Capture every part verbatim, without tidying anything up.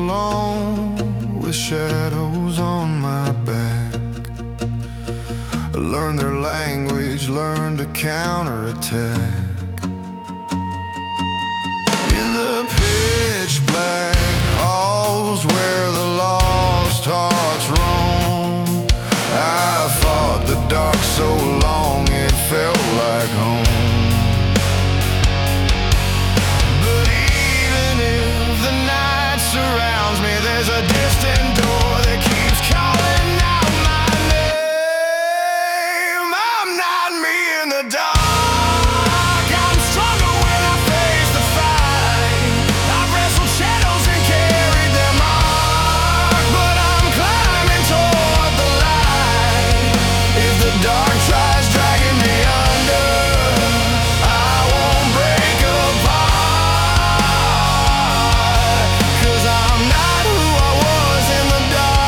alone with shadows on my back. I learned their language, learned to counterattack. In the pitch black halls where the lost hearts roam, I fought the dark so long it felt like home. Surrounds me, there's a distant door that keeps calling out my name. I'm not me in the dark. I'm stronger when I face the fight. I've wrestled shadows and carried their mark, but I'm climbing toward the light. If the dark tries dragging me under, I won't break apart. I'm not who I was in the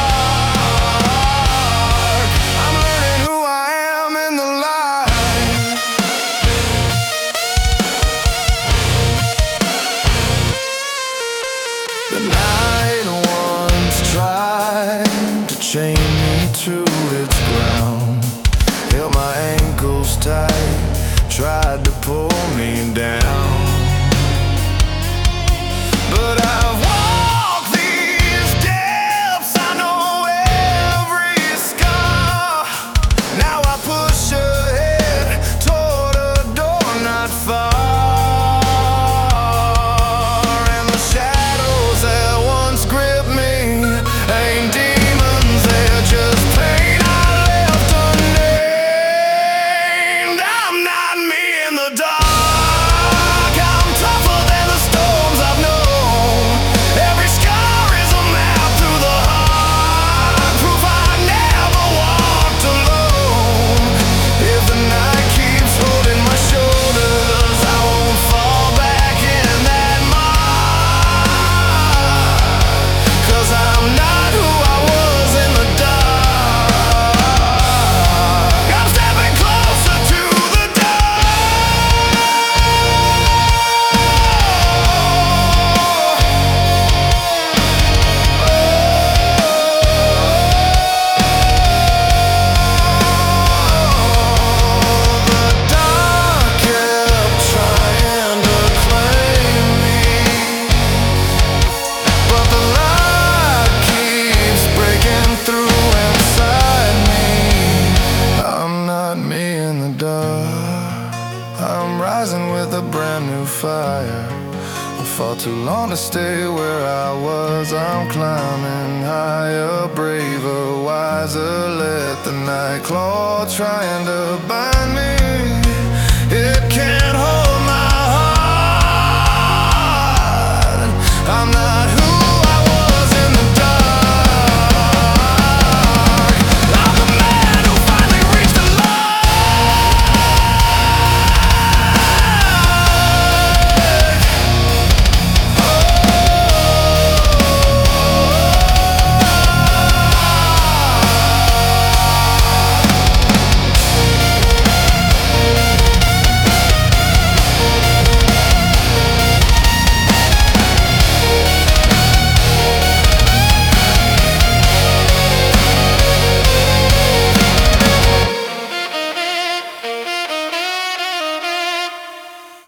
dark. I'm learning who I am in the light. The night once tried to chain me to its ground, held my ankles tight, tried to pull me down. But I've walked these depths, I know every scar. Now I push ahead toward a door not far. And the shadows that once gripped me ain't demons, they're just pain I left unnamed. I'm not me in the dark. I'm tougher than the storms I've known. I'm rising with a brand new fire. I fought too long to stay where I was. I'm climbing higher, braver, wiser. Let the night claw trying to bind